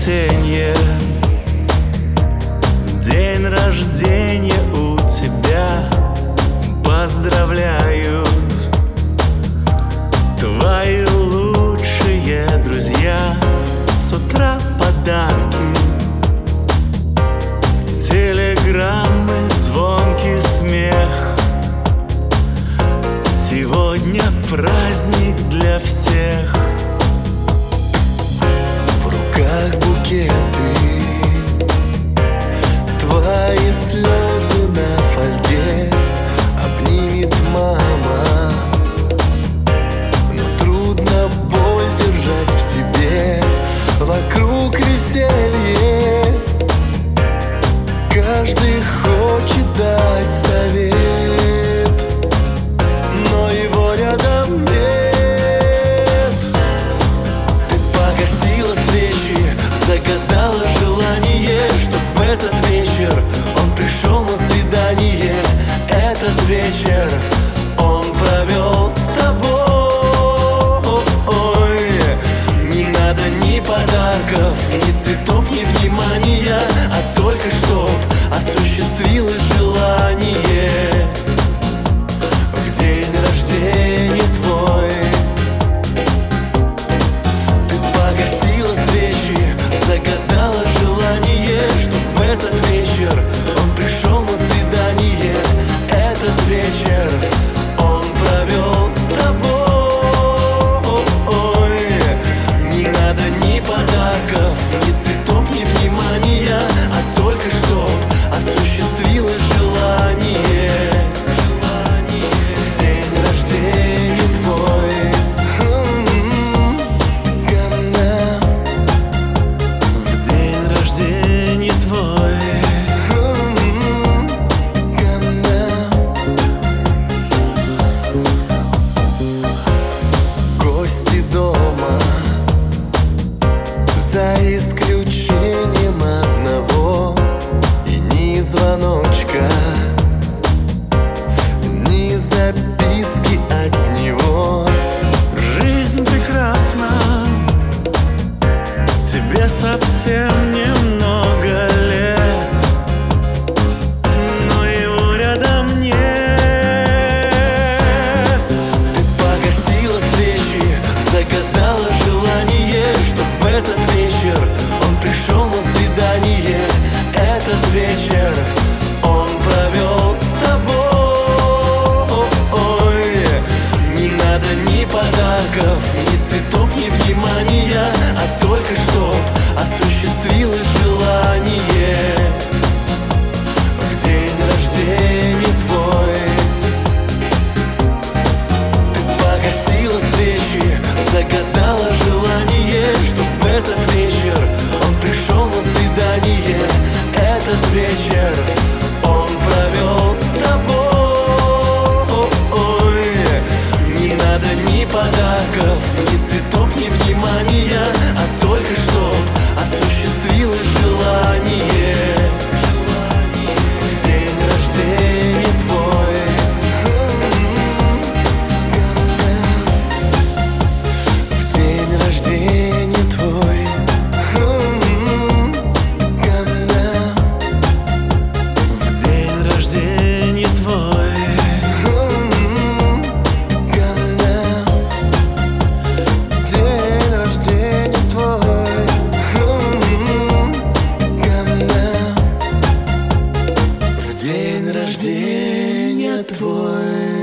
воскресенье, день рождения у тебя. Поздравляют твои лучшие друзья. С утра подарки, телеграммы, звонкий смех. Сегодня праздник для всех. В руках букеты, твои слезы на фольге обнимет мама. Но трудно боль держать в себе. Вокруг веселье, каждый хочет дать совет, но его рядом нет. Ты погасила свечи, загадала желание, чтоб в этот вечер он пришел на свидание. Этот вечер он провел с тобой. Не надо ни подарков, ни цветов, ни внимания, а только чтоб осуществилось желание. В день рождения твой ты погасила свечи, загадала желание, чтоб в этот вечер он пришел на свидание. Этот вечер он провел с тобой. Не надо ни подарков, ни цветов, ни внимания, а только чтоб осуществилось желание. В день рождения твой. В день рождения твой. Гости дома, за исключением одного, и ни звоночка, ни записки от него. Жизнь прекрасна, тебе совсем немного лет, но его рядом нет. Ты погасила свечи, загадала желание, чтоб в этот вечер он пришел на свидание. Этот вечер он провел с тобой. Не надо ни подарков, ни цветов, ни внимания, а только чтоб осуществилось желание. В день рождения твой ты погасила свечи, загадала желание, чтоб в этот вечер он пришел на свидание. Этот вечер он провел с тобой. Не надо ни подарков, ни цветов, ни внимания, а только чтоб осуществилось желание. В день рождения твой. В день рождения твой. В день рождения твой. День рождения твой. В день рождения твой.